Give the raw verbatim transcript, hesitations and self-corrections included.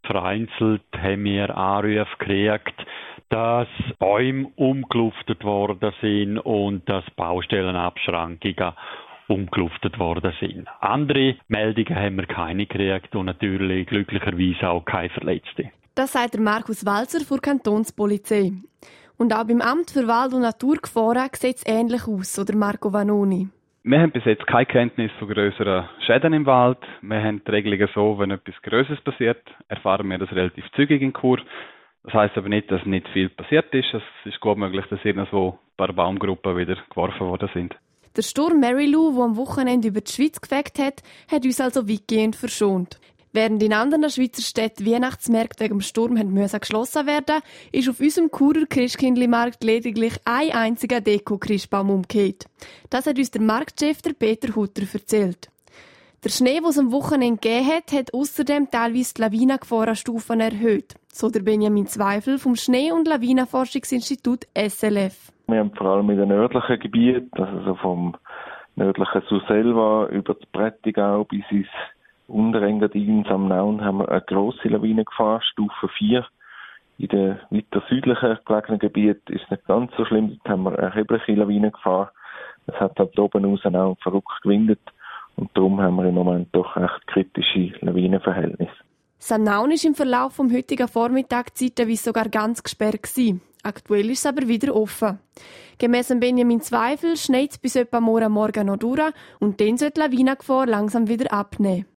vereinzelt haben wir Anrufe gekriegt, dass Bäume umgeluftet worden sind und dass Baustellenabschrankungen umgeluftet worden sind. Andere Meldungen haben wir keine gekriegt und natürlich glücklicherweise auch keine Verletzte. Das sagt der Markus Walzer von der Kantonspolizei. Und auch beim Amt für Wald- und Naturgefahren sieht es ähnlich aus, oder Marco Vanoni? Wir haben bis jetzt keine Kenntnis von grösseren Schäden im Wald. Wir haben die Regelungen so, wenn etwas Grösseres passiert, erfahren wir das relativ zügig in Chur. Das heisst aber nicht, dass nicht viel passiert ist. Es ist gut möglich, dass irgendwo ein paar Baumgruppen wieder geworfen worden sind. Der Sturm Mary Lou, der am Wochenende über die Schweiz gefegt hat, hat uns also weitgehend verschont. Während in anderen Schweizer Städten Weihnachtsmärkte wegen dem Sturm müssen geschlossen werden, ist auf unserem Churer Christkindlmarkt lediglich ein einziger Deko-Christbaum umgekehrt. Das hat uns der Marktchef der Peter Hutter erzählt. Der Schnee, den es am Wochenende gegeben hat, hat außerdem teilweise die Lawinengefahrenstufen erhöht. So der Benjamin Zweifel vom Schnee- und Lawinenforschungsinstitut S L F. Wir haben vor allem in den nördlichen Gebieten, also vom nördlichen Surselva über das Prättigau bis ins Unterengadin, Samnaun, haben wir eine grosse Lawinengefahr, Stufe vier. In den weiter südlichen gelegenen Gebieten ist es nicht ganz so schlimm, dort haben wir eine erhebliche Lawinengefahr. Es hat halt oben raus auch verrückt gewindet und darum haben wir im Moment doch recht kritische Lawinenverhältnisse. Samnaun war im Verlauf des heutigen Vormittags zeitweise sogar ganz gesperrt gewesen. Aktuell ist es aber wieder offen. Gemäss Benjamin Zweifel schneit es bis etwa morgen Morgen noch durch und dann sollte die Lawinengefahr langsam wieder abnehmen.